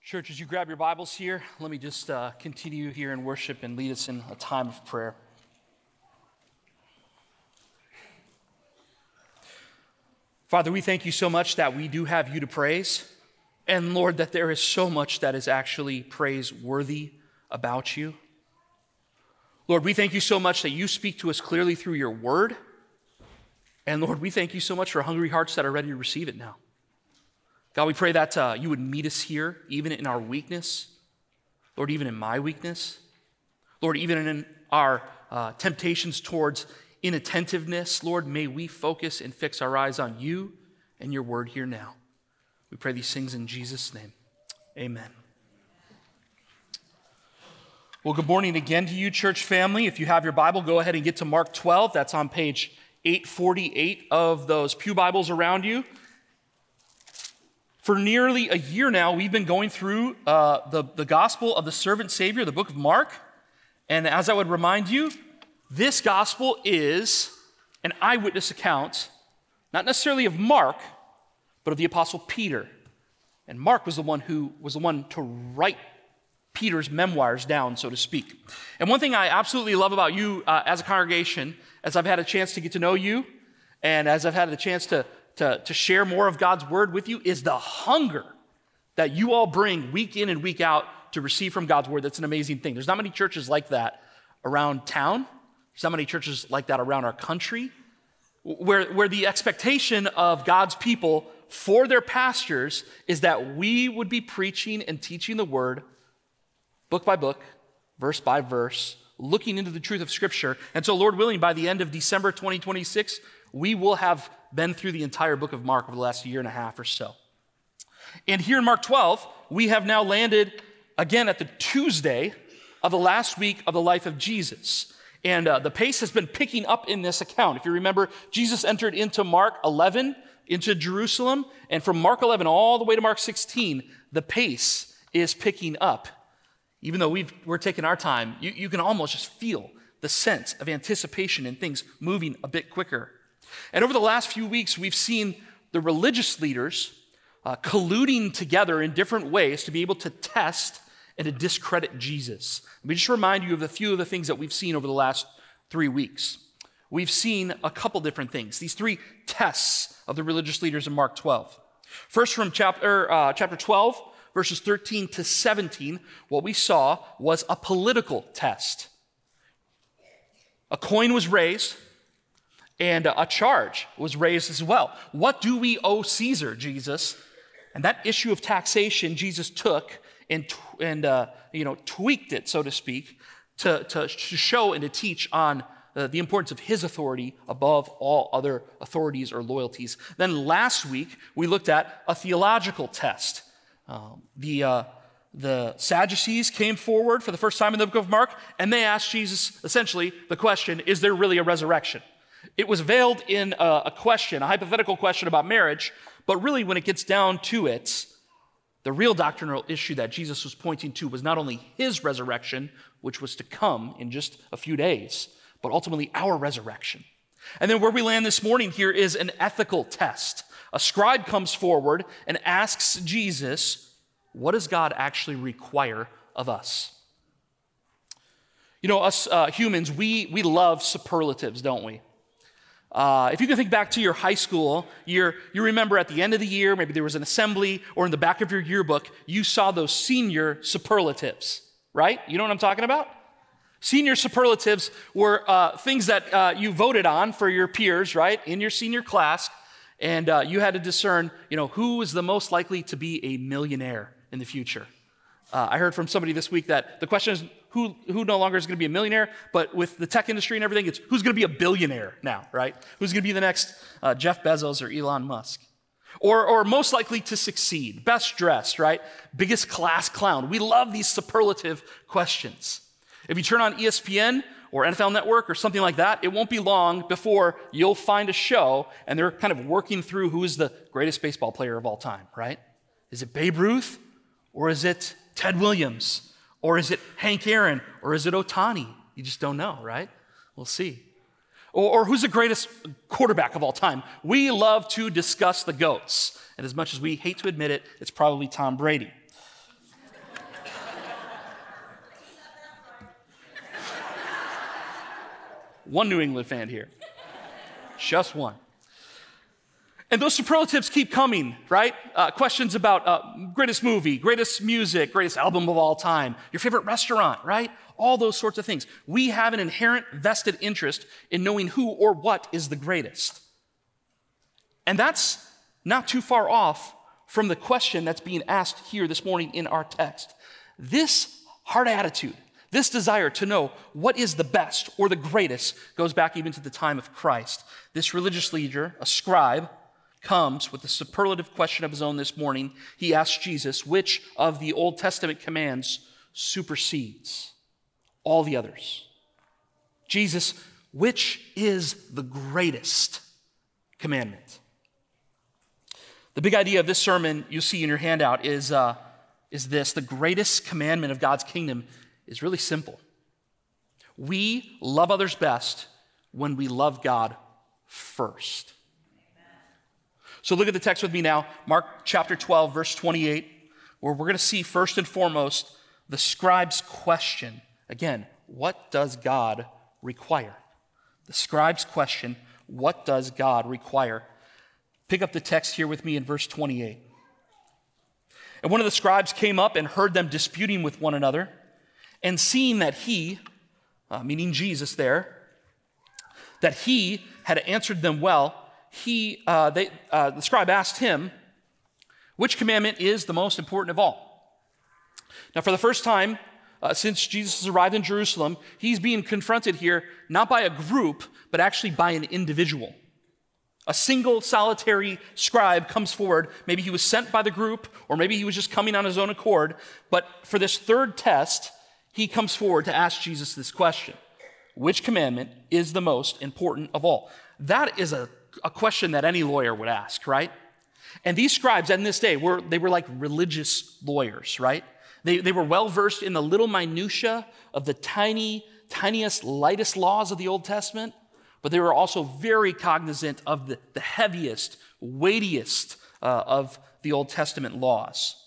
Church, as you grab your Bibles here, let me just continue here in worship and lead us in a time of prayer. Father, we thank you so much that we do have you to praise. And Lord, that there is so much that is actually praiseworthy about you. Lord, we thank you so much that you speak to us clearly through your word. And Lord, we thank you so much for hungry hearts that are ready to receive it now. God, we pray that you would meet us here, even in our weakness. Lord, even in my weakness. Lord, even in our temptations towards inattentiveness. Lord, may we focus and fix our eyes on you and your word here now. We pray these things in Jesus' name. Amen. Well, good morning again to you, church family. If you have your Bible, go ahead and get to Mark 12. That's on page 848 of those pew Bibles around you. For nearly a year now, we've been going through the gospel of the servant Savior, the book of Mark. And as I would remind you, this gospel is an eyewitness account, not necessarily of Mark, but of the apostle Peter. And Mark was the one to write Peter's memoirs down, so to speak. And one thing I absolutely love about you as a congregation, as I've had a chance to get to know you, and as I've had the chance to share more of God's word with you, is the hunger that you all bring week in and week out to receive from God's word. That's an amazing thing. There's not many churches like that around town. There's not many churches like that around our country, where the expectation of God's people for their pastors is that we would be preaching and teaching the word book by book, verse by verse, looking into the truth of Scripture. And so, Lord willing, by the end of December 2026, we will have been through the entire book of Mark over the last year and a half or so. And here in Mark 12, we have now landed again at the Tuesday of the last week of the life of Jesus. And the pace has been picking up in this account. If you remember, Jesus entered into Mark 11, into Jerusalem, and from Mark 11 all the way to Mark 16, the pace is picking up. Even though we're taking our time, you can almost just feel the sense of anticipation and things moving a bit quicker. And over the last few weeks, we've seen the religious leaders colluding together in different ways to be able to test and to discredit Jesus. Let me just remind you of a few of the things that we've seen over the last 3 weeks. We've seen a couple different things, these 3 tests of the religious leaders in Mark 12. First, from chapter 12, verses 13 to 17, what we saw was a political test. A coin was raised, and a charge was raised as well. What do we owe Caesar, Jesus? And that issue of taxation, Jesus took and tweaked it, so to speak, to show and to teach on the importance of his authority above all other authorities or loyalties. Then last week, we looked at a theological test. The Sadducees came forward for the first time in the book of Mark, and they asked Jesus essentially the question, is there really a resurrection? It was veiled in a question, a hypothetical question about marriage, but really when it gets down to it, the real doctrinal issue that Jesus was pointing to was not only his resurrection, which was to come in just a few days, but ultimately our resurrection. And then where we land this morning here is an ethical test. A scribe comes forward and asks Jesus, what does God actually require of us? You know, us humans, we love superlatives, don't we? If you can think back to your high school year, you remember at the end of the year, maybe there was an assembly, or in the back of your yearbook, you saw those senior superlatives, right? You know what I'm talking about? Senior superlatives were things that you voted on for your peers, right, in your senior class, and you had to discern, who was the most likely to be a millionaire in the future. I heard from somebody this week that the question is who no longer is going to be a millionaire, but with the tech industry and everything, it's who's going to be a billionaire now, right? Who's going to be the next Jeff Bezos or Elon Musk? Or most likely to succeed, best dressed, right? Biggest class clown. We love these superlative questions. If you turn on ESPN or NFL Network or something like that, it won't be long before you'll find a show and they're kind of working through who is the greatest baseball player of all time, right? Is it Babe Ruth? Or is it Ted Williams? Or is it Hank Aaron? Or is it Ohtani? You just don't know, right? We'll see. Or who's the greatest quarterback of all time? We love to discuss the GOATs. And as much as we hate to admit it, it's probably Tom Brady. one New England fan here. Just one. And those superlatives keep coming, right? Questions about greatest movie, greatest music, greatest album of all time, your favorite restaurant, right? All those sorts of things. We have an inherent vested interest in knowing who or what is the greatest. And that's not too far off from the question that's being asked here this morning in our text. This heart attitude, this desire to know what is the best or the greatest goes back even to the time of Christ. This religious leader, a scribe, comes with a superlative question of his own this morning. He asks Jesus, which of the Old Testament commands supersedes all the others? Jesus, which is the greatest commandment? The big idea of this sermon you see in your handout is this: the greatest commandment of God's kingdom is really simple. We love others best when we love God first. So look at the text with me now, Mark chapter 12, verse 28, where we're going to see first and foremost the scribe's question. Again, what does God require? The scribe's question, what does God require? Pick up the text here with me in verse 28. And one of the scribes came up and heard them disputing with one another, and seeing that he, meaning Jesus there, that he had answered them well, the scribe asked him, which commandment is the most important of all? Now, for the first time since Jesus has arrived in Jerusalem, he's being confronted here not by a group, but actually by an individual. A single solitary scribe comes forward. Maybe he was sent by the group, or maybe he was just coming on his own accord. But for this third test, he comes forward to ask Jesus this question: which commandment is the most important of all? That is a question that any lawyer would ask, right? And these scribes in this day, they were like religious lawyers, right? They were well-versed in the little minutia of the tiniest, lightest laws of the Old Testament, but they were also very cognizant of the heaviest, weightiest of the Old Testament laws.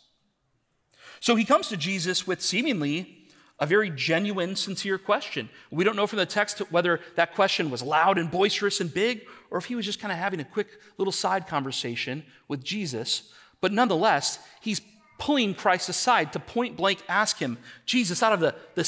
So he comes to Jesus with seemingly a very genuine, sincere question. We don't know from the text whether that question was loud and boisterous and big, or if he was just kind of having a quick little side conversation with Jesus. But nonetheless, he's pulling Christ aside to point blank ask him, Jesus, out of the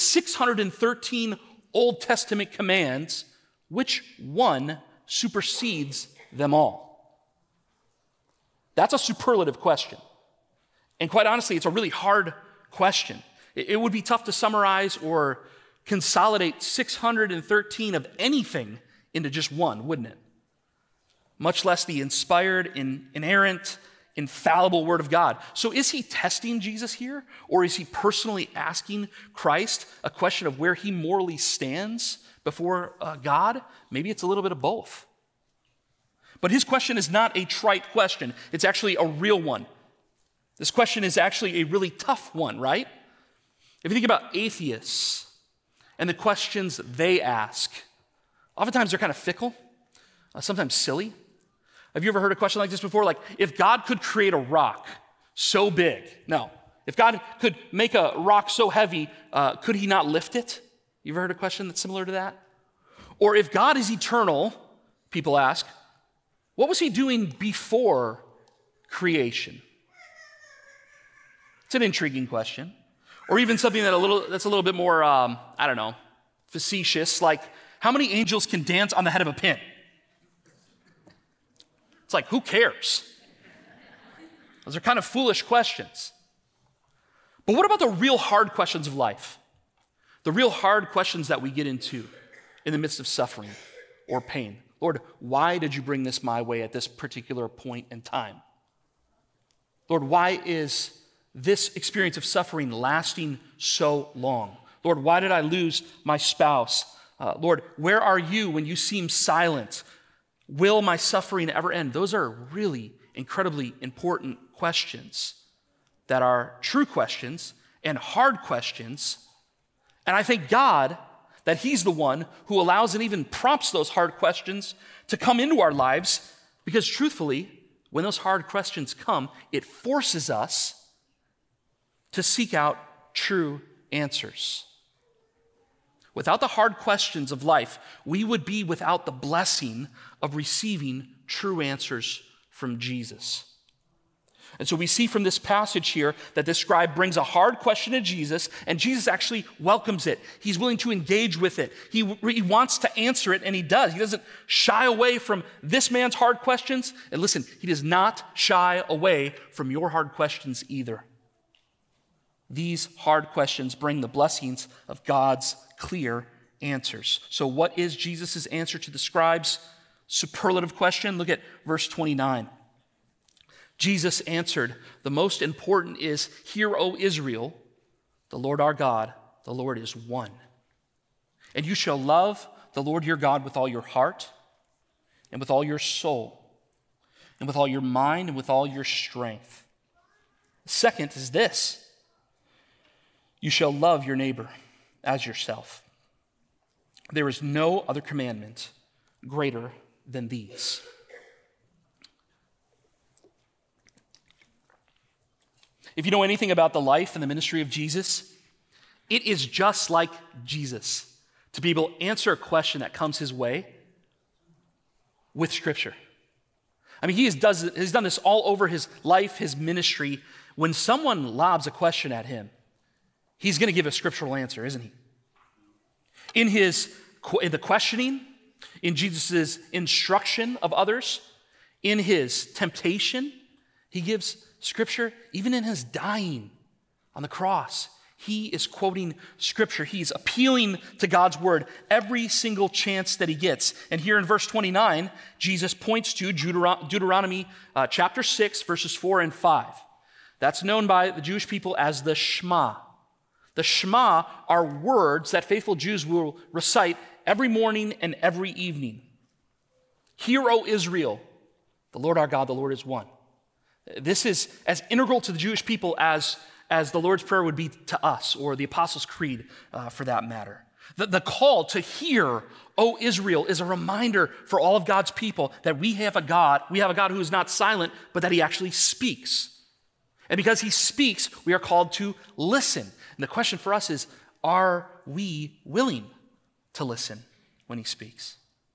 613 Old Testament commands, which one supersedes them all? That's a superlative question. And quite honestly, it's a really hard question. It would be tough to summarize or consolidate 613 of anything into just one, wouldn't it? Much less the inspired, inerrant, infallible Word of God. So is he testing Jesus here? Or is he personally asking Christ a question of where he morally stands before God? Maybe it's a little bit of both. But his question is not a trite question. It's actually a real one. This question is actually a really tough one, right? If you think about atheists and the questions they ask, oftentimes they're kind of fickle, sometimes silly. Have you ever heard a question like this before? Like, if God could create a rock so big, no. If God could make a rock so heavy, could he not lift it? You ever heard a question that's similar to that? Or if God is eternal, people ask, what was he doing before creation? It's an intriguing question. Or even something that's a little bit more, facetious, like, how many angels can dance on the head of a pin? It's like, who cares? Those are kind of foolish questions. But what about the real hard questions of life? The real hard questions that we get into in the midst of suffering or pain. Lord, why did you bring this my way at this particular point in time? Lord, why is this experience of suffering lasting so long? Lord, why did I lose my spouse? Lord, where are you when you seem silent? Will my suffering ever end? Those are really incredibly important questions that are true questions and hard questions. And I thank God that he's the one who allows and even prompts those hard questions to come into our lives, because truthfully, when those hard questions come, it forces us to seek out true answers. without the hard questions of life, we would be without the blessing of receiving true answers from Jesus. And so we see from this passage here that this scribe brings a hard question to Jesus, and Jesus actually welcomes it. He's willing to engage with it. He wants to answer it, and he does. He doesn't shy away from this man's hard questions. And listen, he does not shy away from your hard questions either. These hard questions bring the blessings of God's clear answers. So what is Jesus' answer to the scribe's superlative question? Look at verse 29. Jesus answered, the most important is, hear, O Israel, the Lord our God, the Lord is one. And you shall love the Lord your God with all your heart and with all your soul and with all your mind and with all your strength. Second is this, you shall love your neighbor as yourself. There is no other commandment greater than these. If you know anything about the life and the ministry of Jesus, it is just like Jesus to be able to answer a question that comes his way with Scripture. I mean, he's done this all over his life, his ministry. When someone lobs a question at him, he's going to give a scriptural answer, isn't he? In the questioning, in Jesus' instruction of others, in his temptation, he gives Scripture. Even in his dying on the cross, he is quoting Scripture. He's appealing to God's word every single chance that he gets. And here in verse 29, Jesus points to Deuteronomy chapter 6, verses 4 and 5. That's known by the Jewish people as the Shema. The Shema are words that faithful Jews will recite every morning and every evening. Hear, O Israel, the Lord our God, the Lord is one. This is as integral to the Jewish people as the Lord's Prayer would be to us, or the Apostles' Creed for that matter. The call to hear, O Israel, is a reminder for all of God's people that we have a God who is not silent, but that he actually speaks. And because he speaks, we are called to listen. And the question for us is, are we willing to listen when he speaks?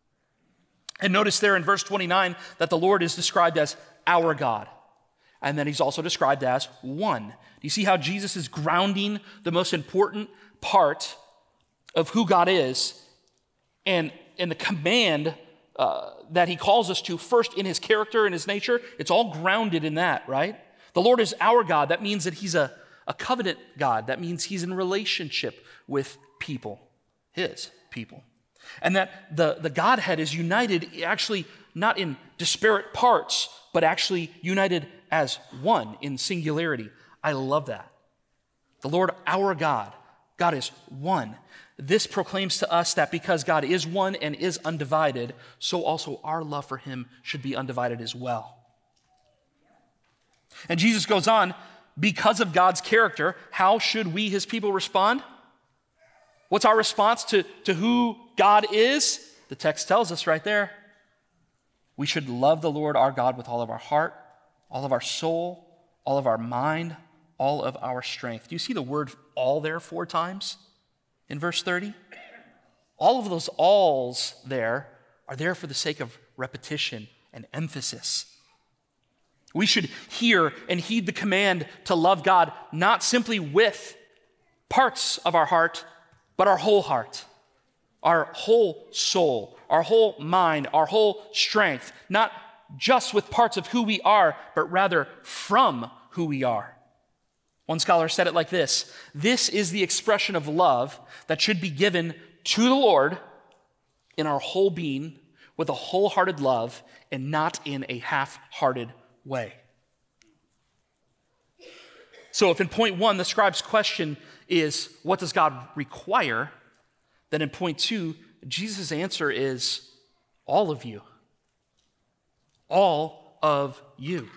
And notice there in verse 29 that the Lord is described as our God. And then he's also described as one. Do you see how Jesus is grounding the most important part of who God is and the command that he calls us to first in his character and his nature? It's all grounded in that, right? The Lord is our God. That means that he's a covenant God. That means he's in relationship with people, his people. And that the Godhead is united actually not in disparate parts, but actually united as one in singularity. I love that. The Lord, our God, God is one. This proclaims to us that because God is one and is undivided, so also our love for him should be undivided as well. And Jesus goes on, because of God's character, how should we, his people, respond? What's our response to who God is? The text tells us right there. We should love the Lord our God with all of our heart, all of our soul, all of our mind, all of our strength. Do you see the word all there 4 times in verse 30? All of those alls there are there for the sake of repetition and emphasis. We should hear and heed the command to love God, not simply with parts of our heart, but our whole heart, our whole soul, our whole mind, our whole strength, not just with parts of who we are, but rather from who we are. One scholar said it like this: this is the expression of love that should be given to the Lord in our whole being with a wholehearted love and not in a half-hearted way. So if in point 1, the scribe's question is, what does God require? Then in point 2, Jesus' answer is, all of you. All of you.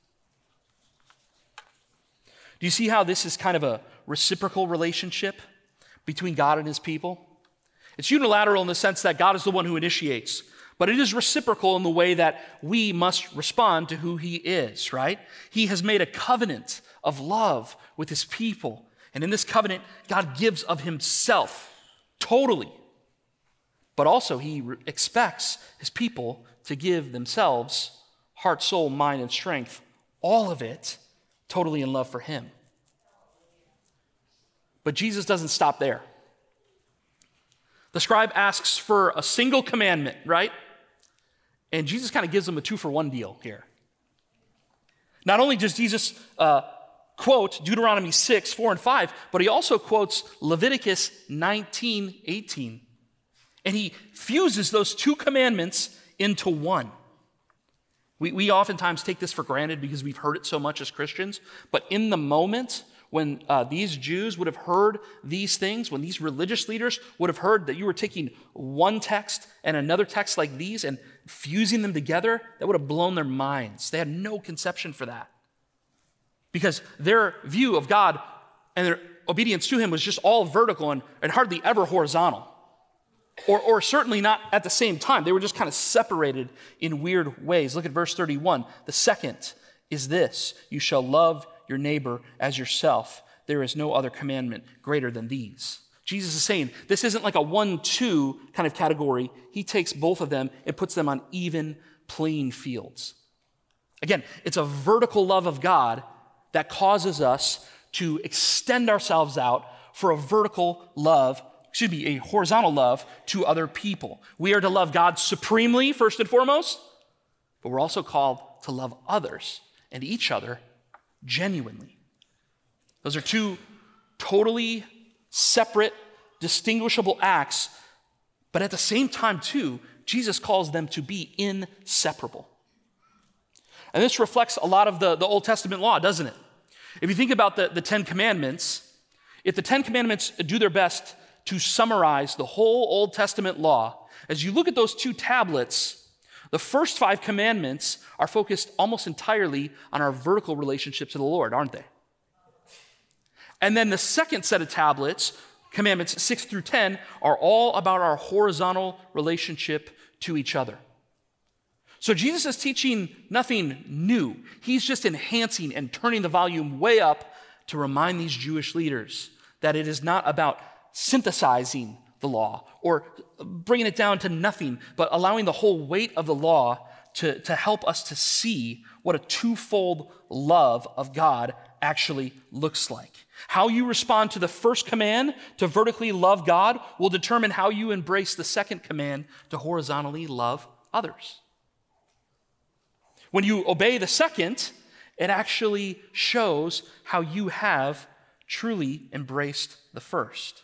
Do you see how this is kind of a reciprocal relationship between God and his people? It's unilateral in the sense that God is the one who initiates, but it is reciprocal in the way that we must respond to who he is, right? He has made a covenant of love with his people. And in this covenant, God gives of himself totally. But also he expects his people to give themselves heart, soul, mind, and strength, all of it totally in love for him. But Jesus doesn't stop there. The scribe asks for a single commandment, right? And Jesus kind of gives them a 2-for-1 deal here. Not only does Jesus quote Deuteronomy 6, 4, and 5, but he also quotes Leviticus 19, 18. And he fuses those 2 commandments into one. We oftentimes take this for granted because we've heard it so much as Christians, but in the moment when these Jews would have heard these things, when these religious leaders would have heard that you were taking one text and another text like these and fusing them together, that would have blown their minds. They had no conception for that. Because their view of God and their obedience to him was just all vertical and hardly ever horizontal. Or certainly not at the same time. They were just kind of separated in weird ways. Look at verse 31. The second is this: you shall love your neighbor as yourself. There is no other commandment greater than these. Jesus is saying this isn't like a 1-2 kind of category. He takes both of them and puts them on even playing fields. Again, it's a vertical love of God that causes us to extend ourselves out for a horizontal love to other people. We are to love God supremely, first and foremost, but we're also called to love others and each other genuinely. Those are 2 totally separate, distinguishable acts, but at the same time, too, Jesus calls them to be inseparable. And this reflects a lot of the Old Testament law, doesn't it? If you think about the 10 Commandments, if the 10 Commandments do their best to summarize the whole Old Testament law, as you look at those 2 tablets, the first 5 commandments are focused almost entirely on our vertical relationship to the Lord, aren't they? And then the second set of tablets, commandments 6 through 10, are all about our horizontal relationship to each other. So Jesus is teaching nothing new. He's just enhancing and turning the volume way up to remind these Jewish leaders that it is not about synthesizing the law or bringing it down to nothing, but allowing the whole weight of the law to help us to see what a 2-fold love of God actually looks like. How you respond to the first command to vertically love God will determine how you embrace the second command to horizontally love others. When you obey the second, it actually shows how you have truly embraced the first.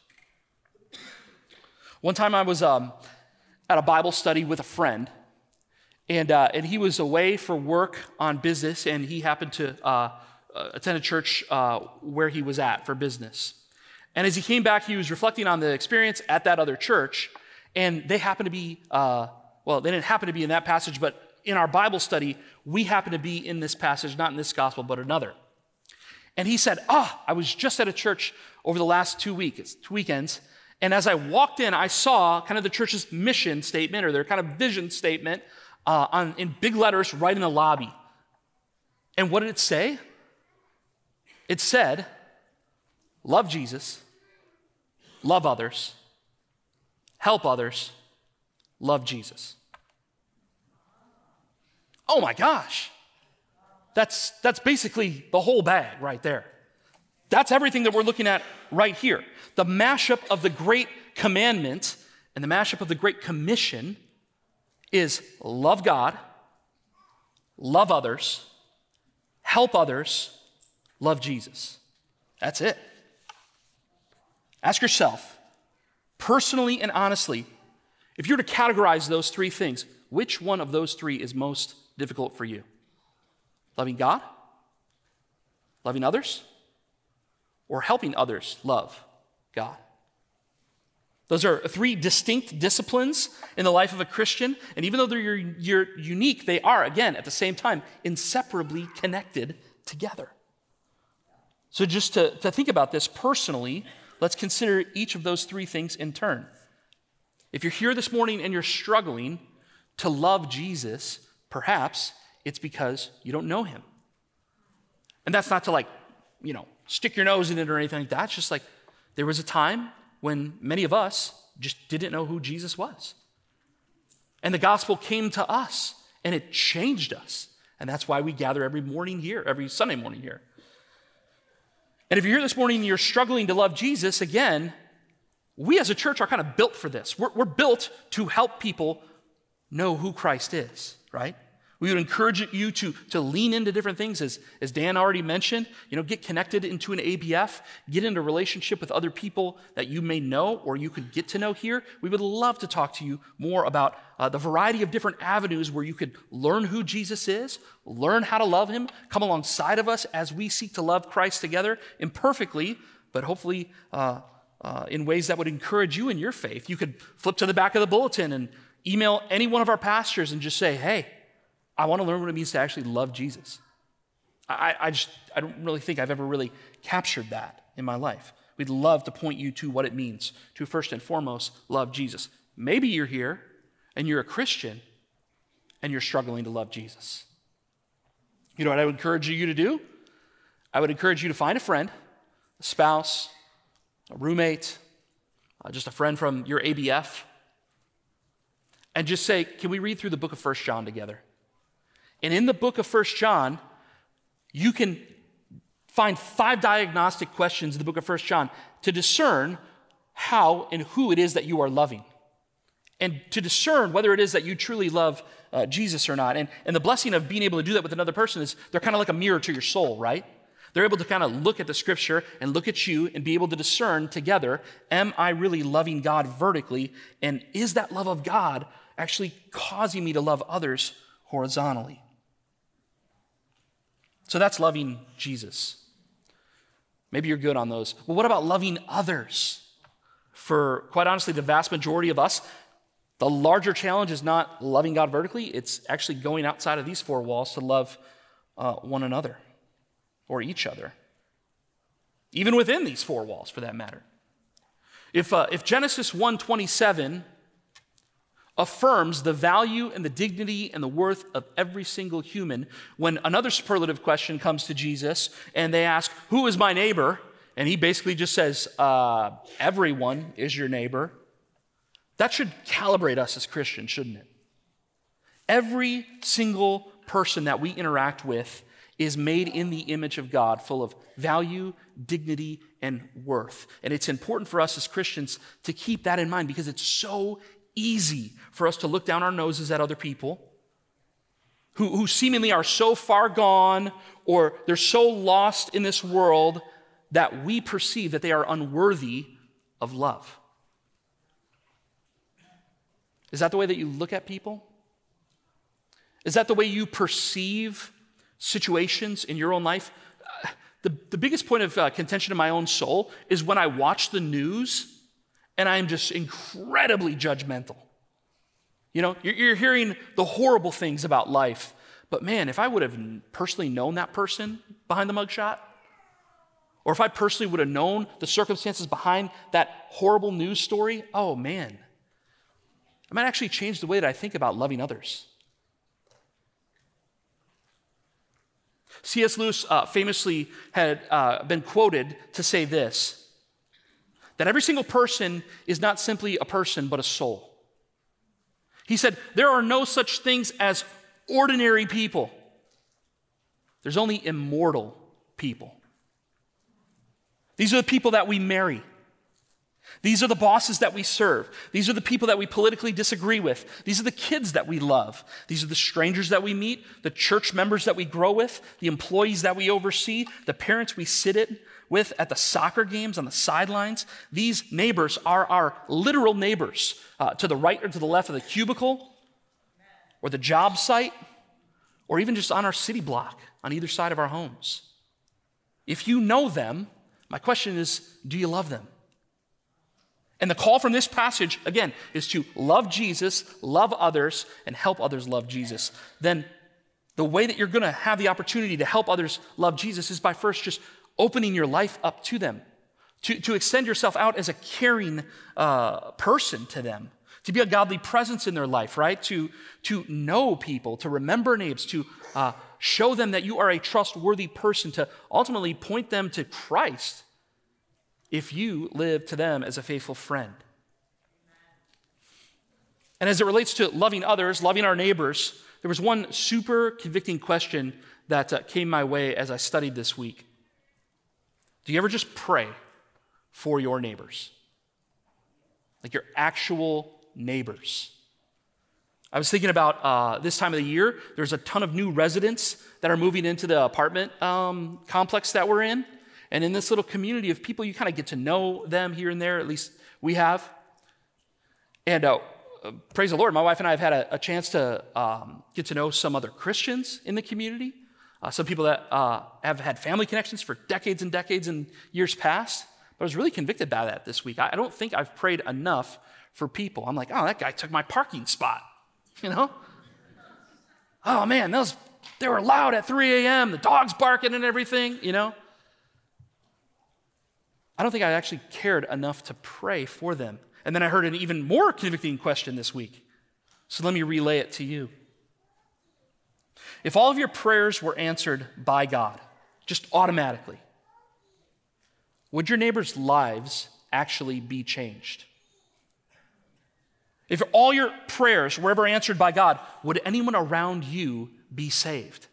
One time I was at a Bible study with a friend, and he was away for work on business, and he happened to attend a church where he was at for business. And as he came back, he was reflecting on the experience at that other church, and they happened to be, they didn't happen to be in that passage, but in our Bible study, we happen to be in this passage, not in this gospel, but another. And he said, I was just at a church over the last 2 weekends, and as I walked in, I saw kind of the church's mission statement or their kind of vision statement in big letters right in the lobby. And what did it say? It said, love Jesus, love others, help others, love Jesus. Oh my gosh. That's basically the whole bag right there. That's everything that we're looking at right here. The mashup of the Great Commandment and the mashup of the Great Commission is love God, love others, help others, love Jesus. That's it. Ask yourself, personally and honestly, if you were to categorize those 3 things, which one of those 3 is most difficult for you? Loving God, loving others, or helping others love God? Those are 3 distinct disciplines in the life of a Christian, and even though they're unique, they are, again, at the same time, inseparably connected together. So just to think about this personally, let's consider each of those 3 things in turn. If you're here this morning and you're struggling to love Jesus, perhaps it's because you don't know him. And that's not to stick your nose in it or anything like that. It's just like there was a time when many of us just didn't know who Jesus was. And the gospel came to us, and it changed us. And that's why we gather every morning here, every Sunday morning here. And if you're here this morning and you're struggling to love Jesus, again, we as a church are kind of built for this. We're built to help people know who Christ is, right? We would encourage you to lean into different things, as Dan already mentioned. Get connected into an ABF, get into a relationship with other people that you may know or you could get to know here. We would love to talk to you more about the variety of different avenues where you could learn who Jesus is, learn how to love him, come alongside of us as we seek to love Christ together imperfectly, but hopefully in ways that would encourage you in your faith. You could flip to the back of the bulletin and email any one of our pastors and just say, hey, I want to learn what it means to actually love Jesus. I don't really think I've ever really captured that in my life. We'd love to point you to what it means to first and foremost love Jesus. Maybe you're here and you're a Christian and you're struggling to love Jesus. You know what I would encourage you to do? I would encourage you to find a friend, a spouse, a roommate, just a friend from your ABF, and just say, can we read through the book of 1 John together? And in the book of 1 John, you can find 5 diagnostic questions in the book of 1 John to discern how and who it is that you are loving, and to discern whether it is that you truly love Jesus or not. And the blessing of being able to do that with another person is they're kind of like a mirror to your soul, right? They're able to kind of look at the scripture and look at you and be able to discern together, am I really loving God vertically? And is that love of God actually causing me to love others horizontally? So that's loving Jesus. Maybe you're good on those. Well, what about loving others? For quite honestly, the vast majority of us, the larger challenge is not loving God vertically. It's actually going outside of these 4 walls to love one another or each other, even within these 4 walls for that matter. If Genesis 1:27 affirms the value and the dignity and the worth of every single human, when another superlative question comes to Jesus and they ask, who is my neighbor? And he basically just says, everyone is your neighbor. That should calibrate us as Christians, shouldn't it? Every single person that we interact with is made in the image of God, full of value, dignity, and worth. And it's important for us as Christians to keep that in mind, because it's so easy for us to look down our noses at other people who seemingly are so far gone, or they're so lost in this world that we perceive that they are unworthy of love. Is that the way that you look at people? Is that the way you perceive situations in your own life? The biggest point of contention in my own soul is when I watch the news and I'm just incredibly judgmental. You're hearing the horrible things about life, but man, if I would have personally known that person behind the mugshot, or if I personally would have known the circumstances behind that horrible news story, oh man, I might actually change the way that I think about loving others. C.S. Lewis famously had been quoted to say this, that every single person is not simply a person, but a soul. He said, there are no such things as ordinary people. There's only immortal people. These are the people that we marry. These are the bosses that we serve. These are the people that we politically disagree with. These are the kids that we love. These are the strangers that we meet, the church members that we grow with, the employees that we oversee, the parents we sit with at the soccer games on the sidelines. These neighbors are our literal neighbors to the right or to the left of the cubicle or the job site, or even just on our city block on either side of our homes. If you know them, my question is, do you love them? And the call from this passage, again, is to love Jesus, love others, and help others love Jesus. Then the way that you're going to have the opportunity to help others love Jesus is by first just opening your life up to them, to extend yourself out as a caring person to them, to be a godly presence in their life, right? To know people, to remember names, to show them that you are a trustworthy person, to ultimately point them to Christ. if you live to them as a faithful friend. And as it relates to loving others, loving our neighbors, there was one super convicting question that came my way as I studied this week. Do you ever just pray for your neighbors? Like your actual neighbors? I was thinking about this time of the year, there's a ton of new residents that are moving into the apartment complex that we're in. And in this little community of people, you kind of get to know them here and there, at least we have. And praise the Lord, my wife and I have had a chance to get to know some other Christians in the community, some people that have had family connections for decades and decades and years past. But I was really convicted by that this week. I don't think I've prayed enough for people. I'm like, oh, that guy took my parking spot, you know? Oh man, they were loud at 3 a.m., the dog's barking and everything, you know? I don't think I actually cared enough to pray for them. And then I heard an even more convicting question this week. So let me relay it to you. If all of your prayers were answered by God, just automatically, would your neighbors' lives actually be changed? If all your prayers were ever answered by God, would anyone around you be saved?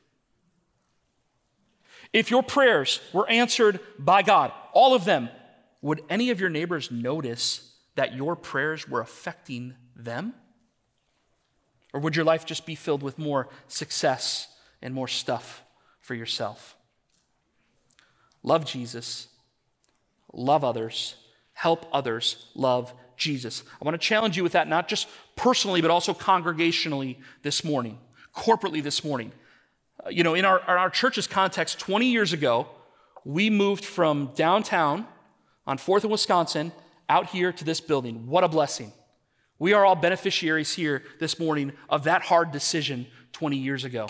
If your prayers were answered by God, all of them, would any of your neighbors notice that your prayers were affecting them? Or would your life just be filled with more success and more stuff for yourself? Love Jesus, love others, help others love Jesus. I want to challenge you with that, not just personally, but also congregationally this morning, corporately this morning. In our church's context, 20 years ago, we moved from downtown on 4th and Wisconsin out here to this building. What a blessing. We are all beneficiaries here this morning of that hard decision 20 years ago.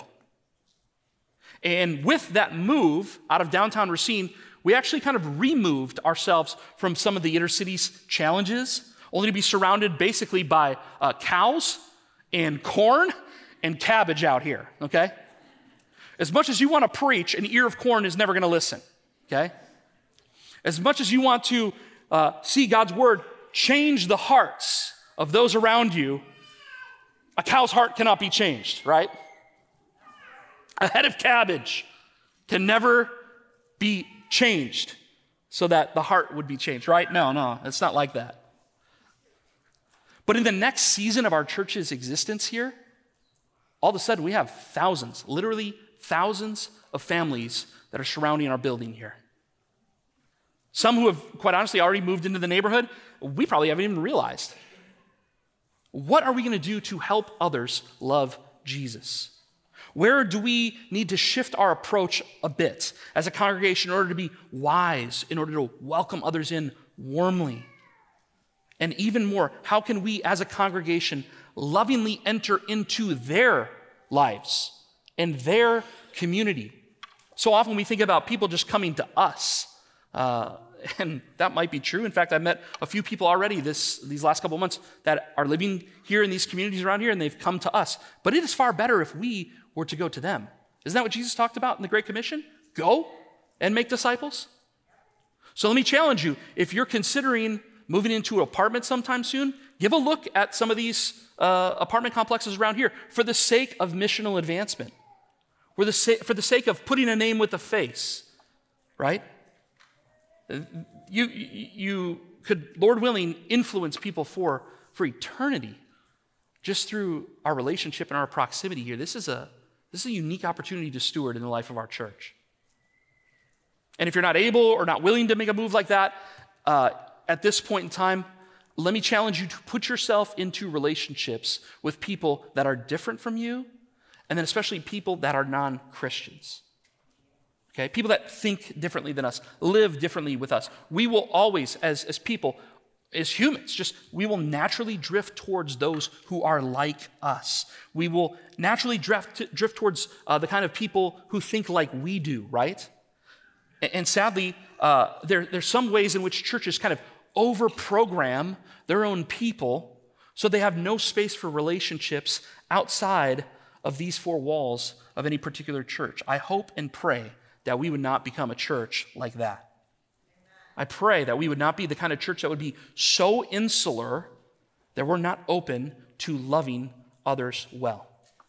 And with that move out of downtown Racine, we actually kind of removed ourselves from some of the inner city's challenges, only to be surrounded basically by cows and corn and cabbage out here, okay? As much as you want to preach, an ear of corn is never going to listen, okay? As much as you want to see God's word change the hearts of those around you, a cow's heart cannot be changed, right? A head of cabbage can never be changed so that the heart would be changed, right? No, it's not like that. But in the next season of our church's existence here, all of a sudden we have thousands, literally thousands of families that are surrounding our building here. Some who have, quite honestly, already moved into the neighborhood, we probably haven't even realized. What are we going to do to help others love Jesus? Where do we need to shift our approach a bit as a congregation in order to be wise, in order to welcome others in warmly? And even more, how can we as a congregation lovingly enter into their lives and their community? So often we think about people just coming to us. And that might be true. In fact, I've met a few people already these last couple of months that are living here in these communities around here, and they've come to us. But it is far better if we were to go to them. Isn't that what Jesus talked about in the Great Commission? Go and make disciples. So let me challenge you. If you're considering moving into an apartment sometime soon, give a look at some of these apartment complexes around here for the sake of missional advancement, for the sake of putting a name with a face, right? You could, Lord willing, influence people for eternity just through our relationship and our proximity here. This is a unique opportunity to steward in the life of our church. And if you're not able or not willing to make a move like that, at this point in time, let me challenge you to put yourself into relationships with people that are different from you, and then especially people that are non-Christians. Okay, people that think differently than us, live differently with us. We will always, as people, as humans, we will naturally drift towards those who are like us. We will naturally drift towards the kind of people who think like we do, right? And sadly, there's some ways in which churches kind of over-program their own people so they have no space for relationships outside of these four walls of any particular church. I hope and pray that we would not become a church like that. I pray that we would not be the kind of church that would be so insular that we're not open to loving others well.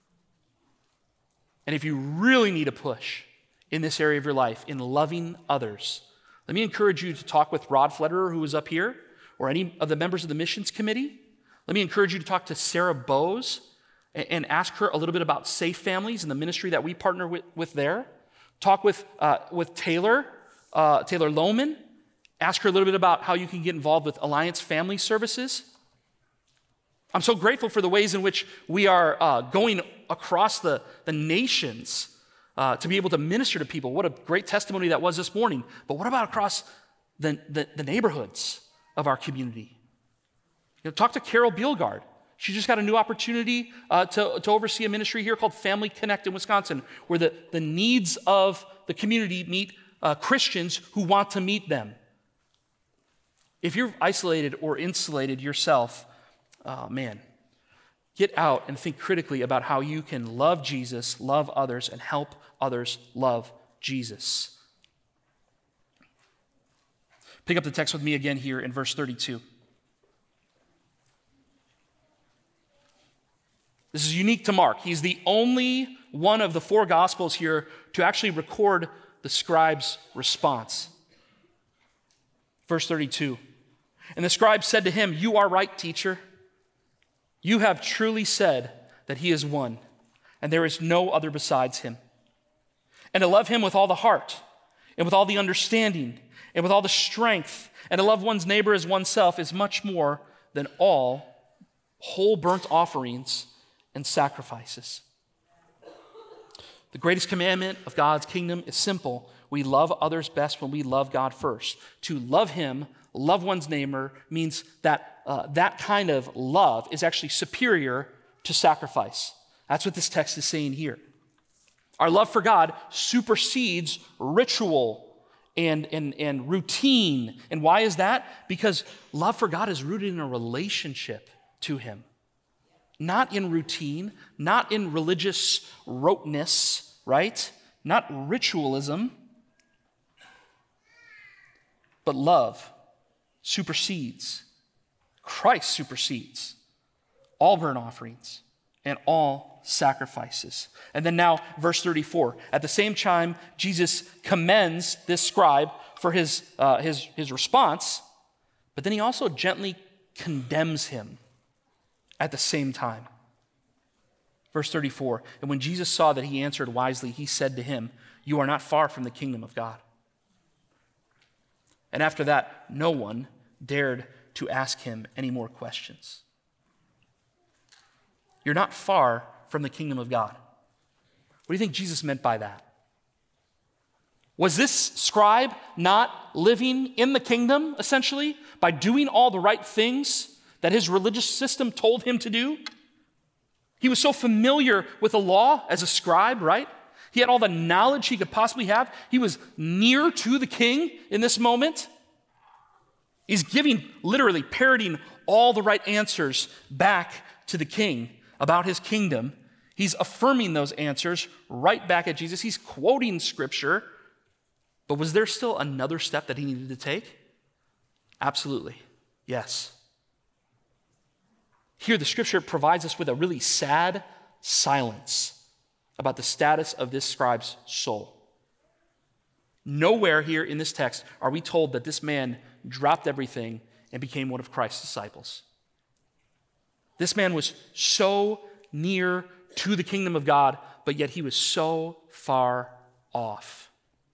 And if you really need a push in this area of your life, in loving others, let me encourage you to talk with Rod Flederer, who is up here, or any of the members of the missions committee. Let me encourage you to talk to Sarah Bowes and ask her a little bit about Safe Families and the ministry that we partner with there. Talk with Taylor Lohman. Ask her a little bit about how you can get involved with Alliance Family Services. I'm so grateful for the ways in which we are going across the nations to be able to minister to people. What a great testimony that was this morning. But what about across the neighborhoods of our community? Talk to Carol Bielgard. She just got a new opportunity to oversee a ministry here called Family Connect in Wisconsin, where the needs of the community meet Christians who want to meet them. If you're isolated or insulated yourself, get out and think critically about how you can love Jesus, love others, and help others love Jesus. Pick up the text with me again here in verse 32. This is unique to Mark. He's the only one of the four Gospels here to actually record the scribe's response. Verse 32. And the scribe said to him, "You are right, teacher. You have truly said that he is one, and there is no other besides him. And to love him with all the heart, and with all the understanding, and with all the strength, and to love one's neighbor as oneself is much more than all whole burnt offerings and sacrifices." The greatest commandment of God's kingdom is simple. We love others best when we love God first. To love him, love one's neighbor, means that that kind of love is actually superior to sacrifice. That's what this text is saying here. Our love for God supersedes ritual and routine. And why is that? Because love for God is rooted in a relationship to him. Not in routine, not in religious roteness, right? Not ritualism. But love supersedes, Christ supersedes all burnt offerings and all sacrifices. And then now, verse 34. At the same time, Jesus commends this scribe for his response, but then he also gently condemns him at the same time. Verse 34, and when Jesus saw that he answered wisely, he said to him, "You are not far from the kingdom of God." And after that, no one dared to ask him any more questions. You're not far from the kingdom of God. What do you think Jesus meant by that? Was this scribe not living in the kingdom, essentially, by doing all the right things that his religious system told him to do? He was so familiar with the law as a scribe, right? He had all the knowledge he could possibly have. He was near to the king in this moment. He's giving, literally parroting all the right answers back to the king about his kingdom. He's affirming those answers right back at Jesus. He's quoting scripture. But was there still another step that he needed to take? Absolutely, yes. Here, the scripture provides us with a really sad silence about the status of this scribe's soul. Nowhere here in this text are we told that this man dropped everything and became one of Christ's disciples. This man was so near to the kingdom of God, but yet he was so far off.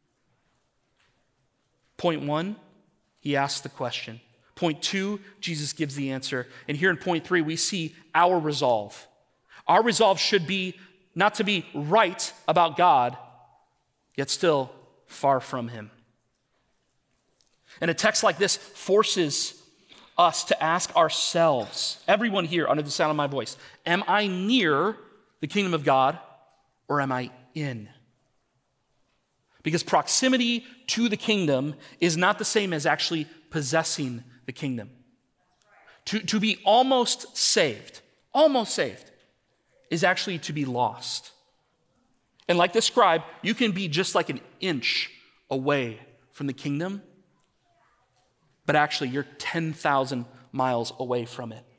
Point one, he asks the question. Point two, Jesus gives the answer. And here in point three, we see our resolve. Our resolve should be not to be right about God, yet still far from him. And a text like this forces us to ask ourselves, everyone here under the sound of my voice, am I near the kingdom of God or am I in? Because proximity to the kingdom is not the same as actually possessing the kingdom. To be almost saved, is actually to be lost. And like the scribe, you can be just like an inch away from the kingdom, but actually you're 10,000 miles away from it.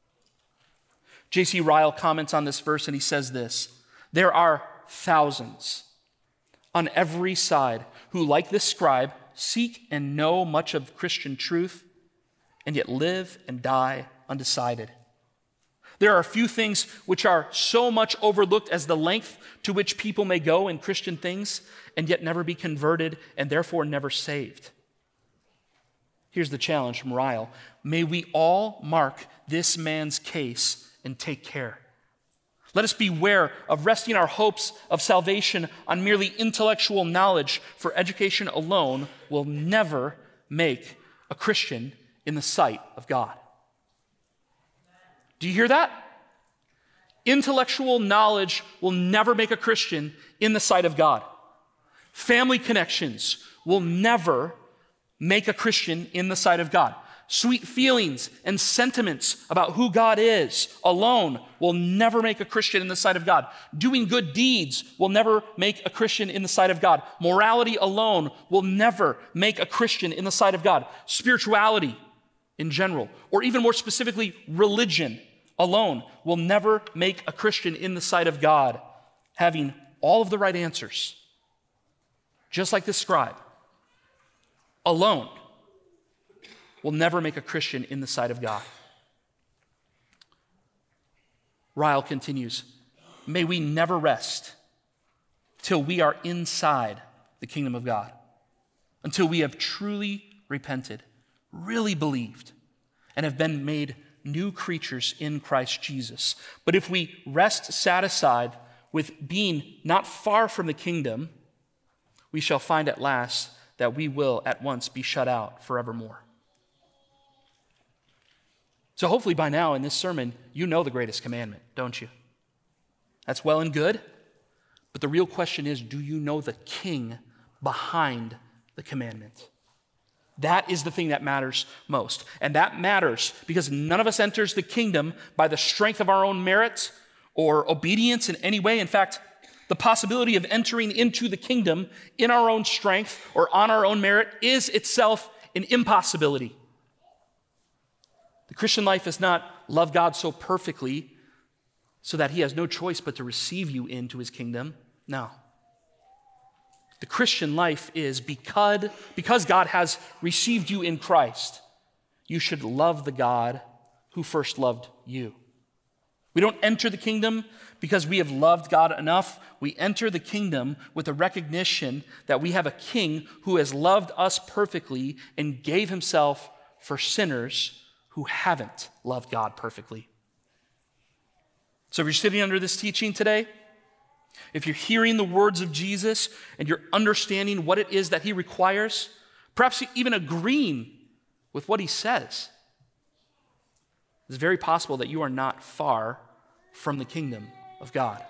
J.C. Ryle comments on this verse and he says this: there are thousands on every side who, like this scribe, seek and know much of Christian truth and yet live and die undecided. There are a few things which are so much overlooked as the length to which people may go in Christian things and yet never be converted and therefore never saved. Here's the challenge from Ryle. May we all mark this man's case and take care. Let us beware of resting our hopes of salvation on merely intellectual knowledge, for education alone will never make a Christian in the sight of God. Do you hear that? Intellectual knowledge will never make a Christian in the sight of God. Family connections will never make a Christian in the sight of God. Sweet feelings and sentiments about who God is alone will never make a Christian in the sight of God. Doing good deeds will never make a Christian in the sight of God. Morality alone will never make a Christian in the sight of God. Spirituality in general, or even more specifically, religion alone will never make a Christian in the sight of God. Having all of the right answers, just like this scribe, alone will never make a Christian in the sight of God. Ryle continues, may we never rest till we are inside the kingdom of God, until we have truly repented, really believed, and have been made new creatures in Christ Jesus. But if we rest satisfied with being not far from the kingdom, we shall find at last that we will at once be shut out forevermore. So hopefully by now in this sermon, you know the greatest commandment, don't you? That's well and good, but the real question is, do you know the king behind the commandment? That is the thing that matters most. And that matters because none of us enters the kingdom by the strength of our own merit or obedience in any way. In fact, the possibility of entering into the kingdom in our own strength or on our own merit is itself an impossibility. The Christian life is not love God so perfectly so that he has no choice but to receive you into his kingdom. No. The Christian life is because God has received you in Christ, you should love the God who first loved you. We don't enter the kingdom because we have loved God enough. We enter the kingdom with a recognition that we have a king who has loved us perfectly and gave himself for sinners who haven't loved God perfectly. So if you're sitting under this teaching today, if you're hearing the words of Jesus and you're understanding what it is that he requires, perhaps even agreeing with what he says, it's very possible that you are not far from the kingdom of God.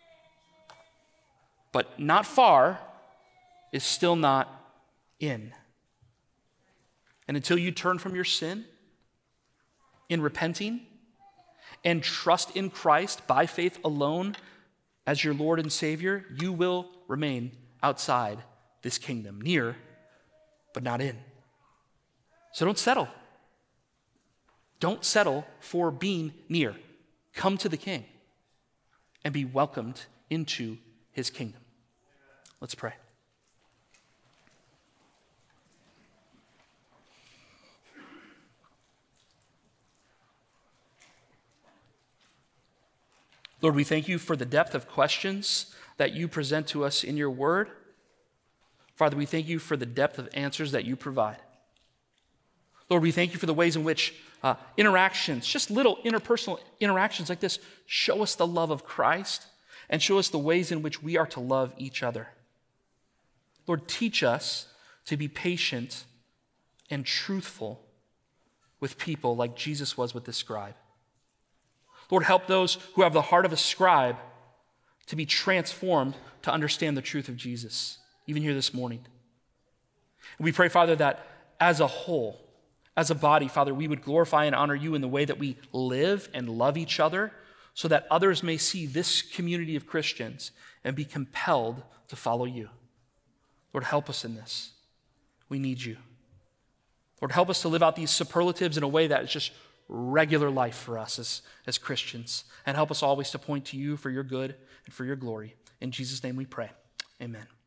But not far is still not in. And until you turn from your sin in repenting and trust in Christ by faith alone as your Lord and Savior, you will remain outside this kingdom, near but not in. So don't settle. Don't settle for being near. Come to the King and be welcomed into his kingdom. Let's pray. Lord, we thank you for the depth of questions that you present to us in your word. Father, we thank you for the depth of answers that you provide. Lord, we thank you for the ways in which interactions, just little interpersonal interactions like this, show us the love of Christ and show us the ways in which we are to love each other. Lord, teach us to be patient and truthful with people like Jesus was with this scribe. Lord, help those who have the heart of a scribe to be transformed to understand the truth of Jesus, even here this morning. And we pray, Father, that as a whole, as a body, Father, we would glorify and honor you in the way that we live and love each other so that others may see this community of Christians and be compelled to follow you. Lord, help us in this. We need you. Lord, help us to live out these superlatives in a way that is just regular life for us as Christians. And help us always to point to you for your good and for your glory. In Jesus' name we pray. Amen.